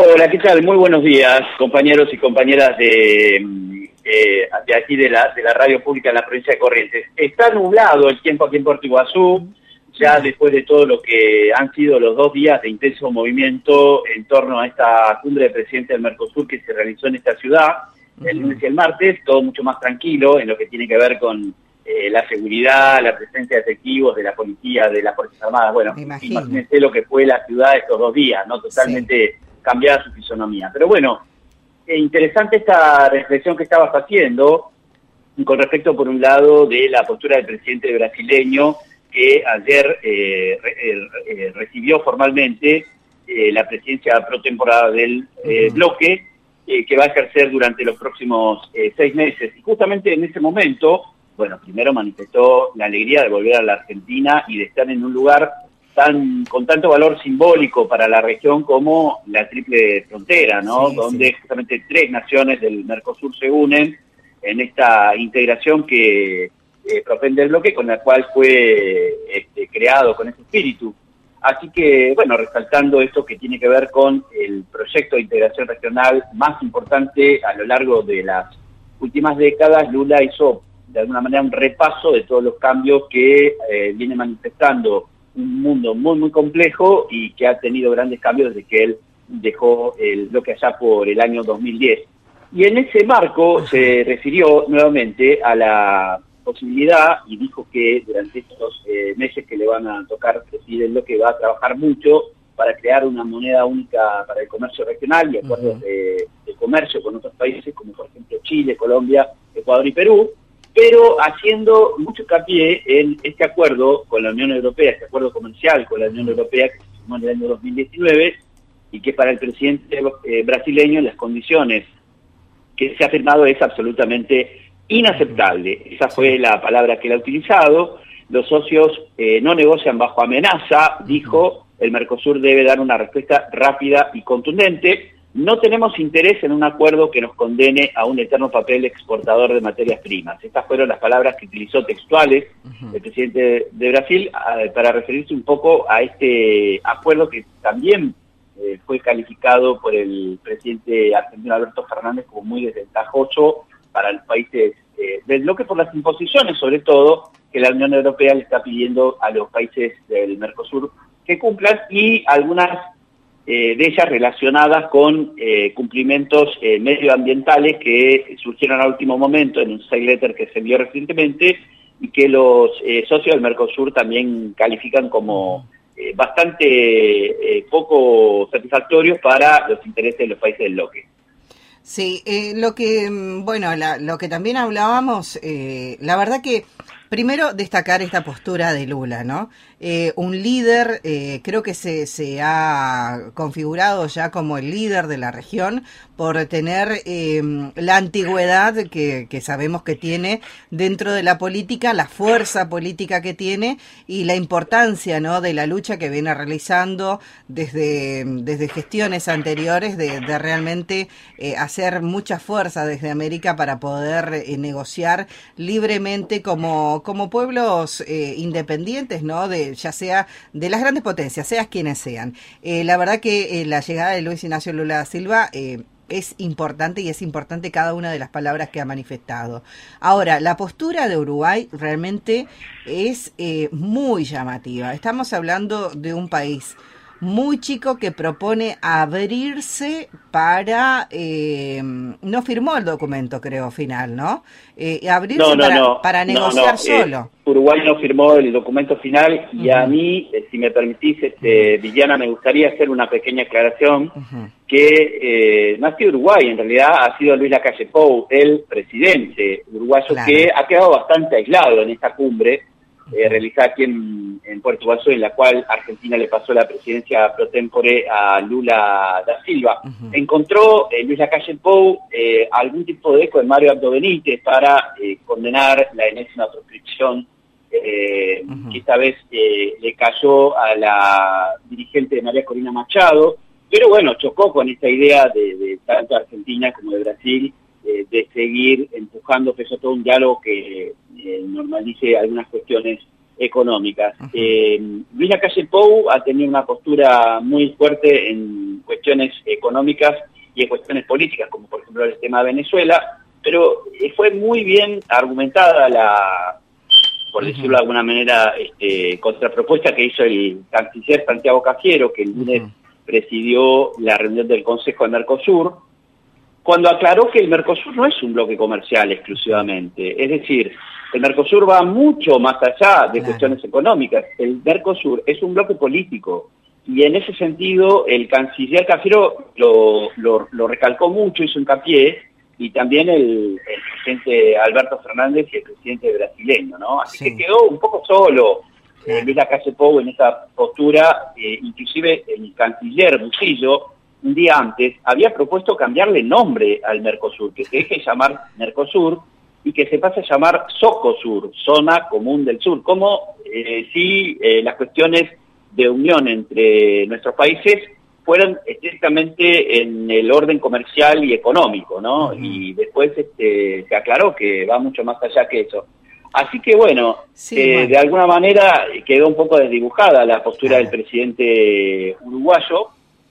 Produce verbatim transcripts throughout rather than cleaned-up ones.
Hola, ¿qué tal? Muy buenos días, compañeros y compañeras de, eh, de aquí de la, de la radio pública en la provincia de Corrientes. Está nublado el tiempo aquí en Puerto Iguazú, ya después de todo lo que han sido los dos días de intenso movimiento en torno a esta cumbre de presidentes del Mercosur que se realizó en esta ciudad, el lunes y el martes, todo mucho más tranquilo en lo que tiene que ver con eh, la seguridad, la presencia de efectivos de la policía, de las Fuerzas Armadas. Bueno, imagínense lo que fue la ciudad estos dos días, ¿no? Totalmente... Sí. Cambiar su fisonomía. Pero bueno, eh, interesante esta reflexión que estabas haciendo con respecto, por un lado, de la postura del presidente brasileño que ayer eh, re, eh, recibió formalmente eh, la presidencia pro temporada del eh, uh-huh. bloque eh, que va a ejercer durante los próximos eh, seis meses. Y justamente en ese momento, bueno, primero manifestó la alegría de volver a la Argentina y de estar en un lugar tan con tanto valor simbólico para la región como la triple frontera, ¿no? Sí, donde sí. justamente tres naciones del Mercosur se unen en esta integración que eh, propende el bloque, con la cual fue este, creado con ese espíritu. Así que, bueno, resaltando esto que tiene que ver con el proyecto de integración regional más importante a lo largo de las últimas décadas, Lula hizo de alguna manera un repaso de todos los cambios que eh, viene manifestando un mundo muy, muy complejo y que ha tenido grandes cambios desde que él dejó el bloque allá por el año dos mil diez. Y en ese marco se refirió nuevamente a la posibilidad y dijo que durante estos eh, meses que le van a tocar presidir el bloque va a trabajar mucho para crear una moneda única para el comercio regional y acuerdos uh-huh. de, de comercio con otros países como por ejemplo Chile, Colombia, Ecuador y Perú, pero haciendo mucho hincapié en este acuerdo con la Unión Europea, este acuerdo comercial con la Unión Europea que se firmó en el año dos mil diecinueve y que para el presidente eh, brasileño las condiciones que se ha firmado es absolutamente inaceptable. Esa fue la palabra que él ha utilizado. Los socios eh, no negocian bajo amenaza, dijo, el Mercosur debe dar una respuesta rápida y contundente. No tenemos interés en un acuerdo que nos condene a un eterno papel exportador de materias primas. Estas fueron las palabras que utilizó textuales uh-huh. el presidente de Brasil a, para referirse un poco a este acuerdo que también eh, fue calificado por el presidente argentino Alberto Fernández como muy desventajoso para los países eh, del bloque por las imposiciones, sobre todo, que la Unión Europea le está pidiendo a los países del Mercosur que cumplan y algunas Eh, de ellas relacionadas con eh, cumplimientos eh, medioambientales que surgieron al último momento en un side letter que se envió recientemente y que los eh, socios del Mercosur también califican como eh, bastante eh, poco satisfactorios para los intereses de los países del bloque. Sí, eh, lo que, bueno, la, lo que también hablábamos, eh, la verdad que primero destacar esta postura de Lula, ¿no? Eh, un líder, eh, creo que se, se ha configurado ya como el líder de la región por tener eh, la antigüedad que, que sabemos que tiene dentro de la política, la fuerza política que tiene y la importancia, ¿no?, de la lucha que viene realizando desde, desde gestiones anteriores de, de realmente eh, hacer mucha fuerza desde América para poder eh, negociar libremente como, como pueblos eh, independientes, ¿no?, de ya sea de las grandes potencias, seas quienes sean. Eh, la verdad que eh, la llegada de Luis Ignacio Lula da Silva eh, es importante y es importante cada una de las palabras que ha manifestado. Ahora, la postura de Uruguay realmente es eh, muy llamativa. Estamos hablando de un país muy chico que propone abrirse para... Eh, no firmó el documento, creo, final, ¿no? Eh, abrirse no, no, para, no, para negociar no, no, solo. Eh, Uruguay no firmó el documento final y uh-huh. a mí, eh, si me permitís, este, uh-huh. Viviana, me gustaría hacer una pequeña aclaración uh-huh. que eh, no ha sido Uruguay, en realidad ha sido Luis Lacalle Pou, el presidente uruguayo, claro, que ha quedado bastante aislado en esta cumbre eh, realizada aquí en, en Puerto Iguazú, en la cual Argentina le pasó la presidencia pro tempore a Lula da Silva. Uh-huh. Encontró eh, Luis Lacalle Pou eh, algún tipo de eco de Mario Abdo Benítez para eh, condenar la enésima proscripción eh, uh-huh. que esta vez eh, le cayó a la dirigente María Corina Machado, pero bueno, chocó con esta idea de, de tanto Argentina como de Brasil eh, de seguir empujando, que eso todo un diálogo que eh, normalice algunas cuestiones económicas. Uh-huh. Eh, Luis Lacalle Pou ha tenido una postura muy fuerte en en cuestiones económicas y en cuestiones políticas, como por ejemplo el tema de Venezuela, pero eh, fue muy bien argumentada la, por decirlo de alguna manera, este, contrapropuesta que hizo el canciller Santiago Cafiero, que el lunes uh-huh. presidió la reunión del Consejo de Mercosur, cuando aclaró que el Mercosur no es un bloque comercial exclusivamente. Es decir, el Mercosur va mucho más allá de claro. cuestiones económicas. El Mercosur es un bloque político. Y en ese sentido, el canciller Cafiero lo, lo, lo recalcó mucho, hizo hincapié, y también el, el presidente Alberto Fernández y el presidente brasileño, ¿no? Así sí. que quedó un poco solo claro. eh, Luis Lacalle Pou en esa postura, eh, inclusive el canciller Bustillo, un día antes, había propuesto cambiarle nombre al Mercosur, que se deje de llamar Mercosur y que se pase a llamar Socosur, Zona Común del Sur, como eh, si eh, las cuestiones de unión entre nuestros países fueran estrictamente en el orden comercial y económico, ¿no? Uh-huh. Y después este, se aclaró que va mucho más allá que eso. Así que bueno, sí, eh, bueno. de alguna manera quedó un poco desdibujada la postura uh-huh. del presidente uruguayo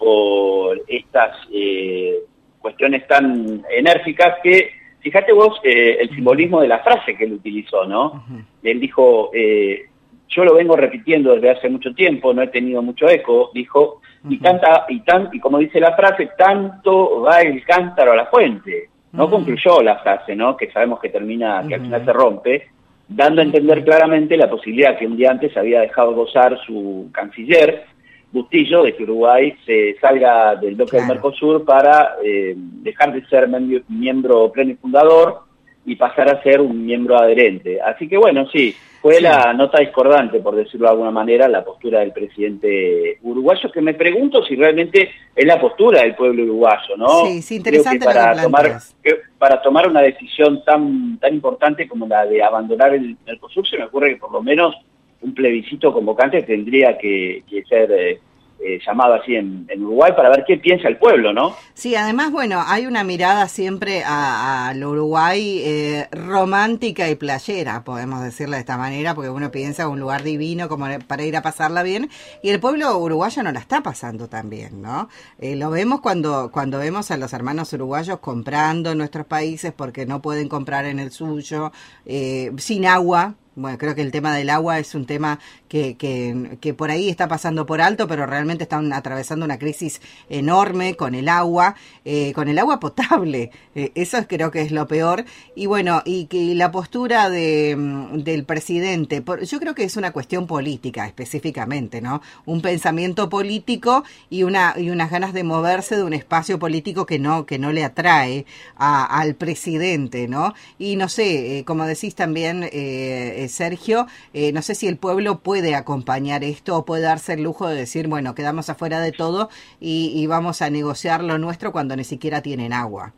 por estas eh, cuestiones tan enérgicas que, fíjate vos, eh, el simbolismo de la frase que él utilizó, ¿no? Uh-huh. Él dijo, eh, yo lo vengo repitiendo desde hace mucho tiempo, no he tenido mucho eco, dijo, uh-huh. y canta, y tan, y como dice la frase, tanto va el cántaro a la fuente. No uh-huh. concluyó la frase, ¿no? Que sabemos que termina, que uh-huh. al final se rompe, dando a entender claramente la posibilidad que un día antes había dejado gozar su canciller, Bustillo, de que Uruguay se salga del bloque claro. del Mercosur para eh, dejar de ser miembro pleno y fundador y pasar a ser un miembro adherente. Así que bueno, sí, fue sí. la nota discordante, por decirlo de alguna manera, la postura del presidente uruguayo, que me pregunto si realmente es la postura del pueblo uruguayo, ¿no? Sí, sí, interesante Creo que para lo que tomar que para tomar una decisión tan tan importante como la de abandonar el Mercosur, se me ocurre que por lo menos un plebiscito convocante tendría que, que ser eh, eh, llamado así en, en Uruguay para ver qué piensa el pueblo, ¿no? Sí, además, bueno, hay una mirada siempre al Uruguay eh, romántica y playera, podemos decirlo de esta manera, porque uno piensa un lugar divino como para ir a pasarla bien, y el pueblo uruguayo no la está pasando tan bien, ¿no? Eh, lo vemos cuando, cuando vemos a los hermanos uruguayos comprando en nuestros países porque no pueden comprar en el suyo, eh, sin agua. Bueno, creo que el tema del agua es un tema que, que, que por ahí está pasando por alto, pero realmente están atravesando una crisis enorme con el agua, eh, con el agua potable. Eh, eso creo que es lo peor. Y bueno, y que la postura de, del presidente, por, yo creo que es una cuestión política específicamente, ¿no? Un pensamiento político y una y unas ganas de moverse de un espacio político que no que no le atrae a, al presidente, ¿no? Y no sé, eh, como decís también, eh, Sergio, eh, no sé si el pueblo puede acompañar esto o puede darse el lujo de decir, bueno, quedamos afuera de todo y, y vamos a negociar lo nuestro cuando ni siquiera tienen agua.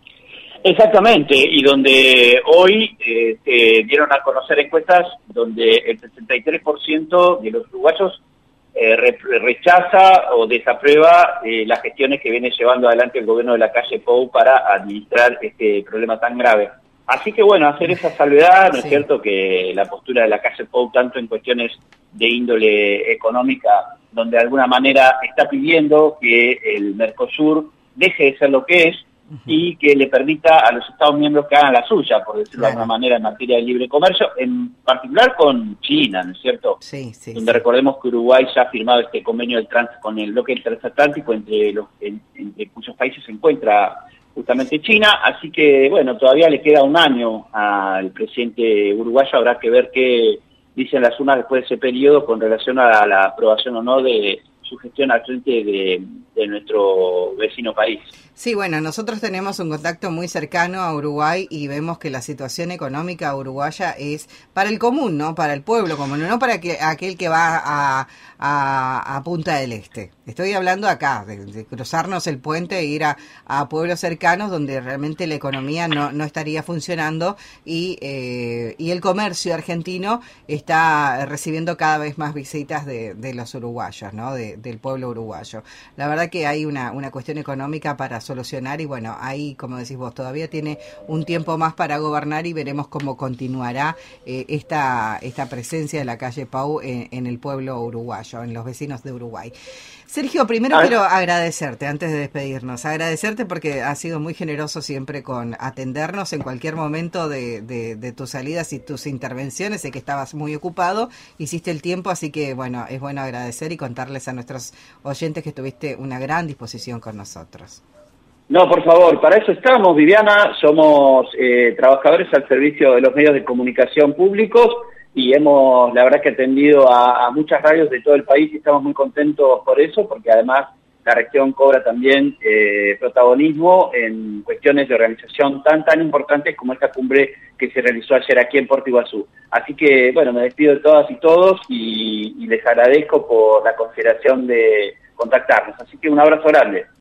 Exactamente, y donde hoy eh, se dieron a conocer encuestas donde el sesenta y tres por ciento de los uruguayos eh, re rechaza o desaprueba eh, las gestiones que viene llevando adelante el gobierno de Lacalle Pou para administrar este problema tan grave. Así que bueno, hacer esa salvedad, ¿no es sí. cierto? Que la postura de Lacalle Pou, tanto en cuestiones de índole económica, donde de alguna manera está pidiendo que el Mercosur deje de ser lo que es uh-huh. y que le permita a los Estados miembros que hagan la suya, por decirlo claro. de alguna manera, en materia de libre comercio, en particular con China, ¿no es cierto? Sí, sí. Donde sí. recordemos que Uruguay ya ha firmado este convenio del trans con el bloque transatlántico, entre los en, entre cuyos países se encuentra justamente China, así que bueno, todavía le queda un año al presidente uruguayo, habrá que ver qué dicen las urnas después de ese periodo con relación a la aprobación o no de su gestión al frente de, de nuestro vecino país. Sí, bueno, nosotros tenemos un contacto muy cercano a Uruguay y vemos que la situación económica uruguaya es para el común, ¿no? Para el pueblo común, no para que, aquel que va a, a, a Punta del Este. Estoy hablando acá, de, de cruzarnos el puente e ir a, a pueblos cercanos donde realmente la economía no, no estaría funcionando y, eh, y el comercio argentino está recibiendo cada vez más visitas de, de los uruguayos, ¿no? De, del pueblo uruguayo. La verdad que hay una, una cuestión económica para solucionar y bueno, ahí como decís vos, todavía tiene un tiempo más para gobernar y veremos cómo continuará eh, esta, esta presencia de Lacalle Pou en, en el pueblo uruguayo, en los vecinos de Uruguay. Sergio, primero Ah, quiero agradecerte, antes de despedirnos, agradecerte porque has sido muy generoso siempre con atendernos en cualquier momento de, de, de tus salidas y tus intervenciones. Sé que estabas muy ocupado, hiciste el tiempo, así que bueno, es bueno agradecer y contarles a nuestros oyentes que tuviste una gran disposición con nosotros. No, por favor, para eso estamos, Viviana, somos eh, trabajadores al servicio de los medios de comunicación públicos y hemos, la verdad que atendido a, a muchas radios de todo el país y estamos muy contentos por eso, porque además la región cobra también eh, protagonismo en cuestiones de organización tan, tan importantes como esta cumbre que se realizó ayer aquí en Puerto Iguazú. Así que, bueno, me despido de todas y todos y, y les agradezco por la consideración de contactarnos. Así que un abrazo grande.